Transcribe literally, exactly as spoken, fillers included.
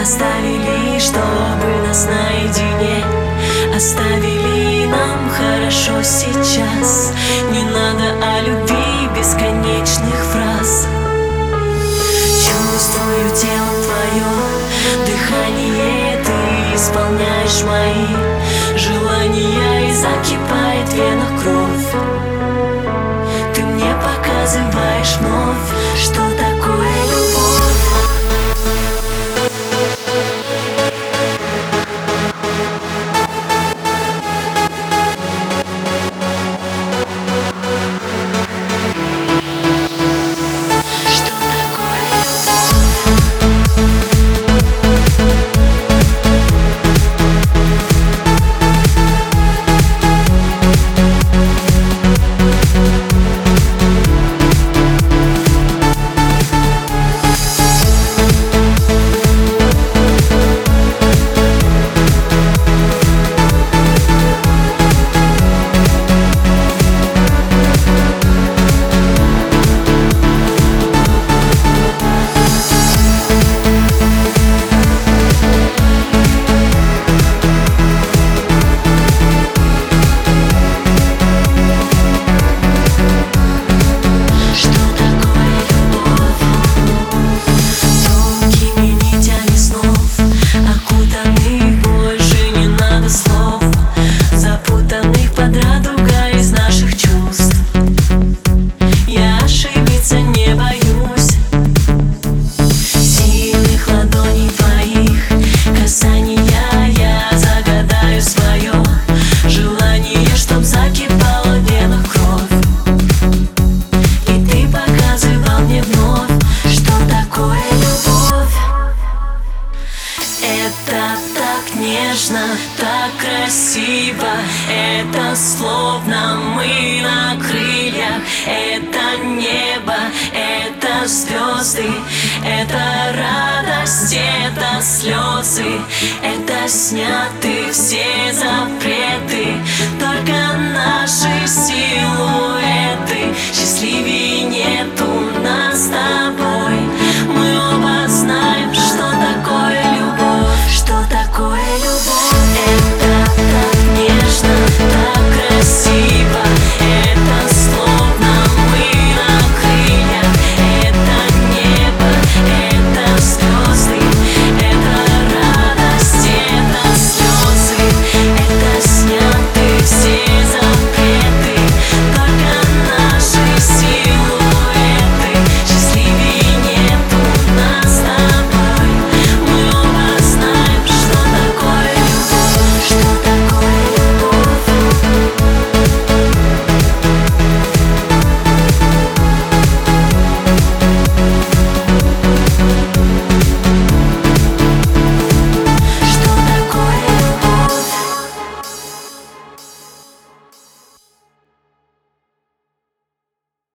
Оставили, чтобы нас наедине. Оставили нам хорошо сейчас. Не надо о любви бесконечных фраз. Чувствую телом твое дыхание, ты исполняешь мои желания, и закипает в венах кровь. Ты мне показываешь вновь, что такое любовь. Так красиво, это словно мы на крыльях. Это небо, это звезды, это радость, это слезы, это сняты все запреты. Только наши силуэты счастливее.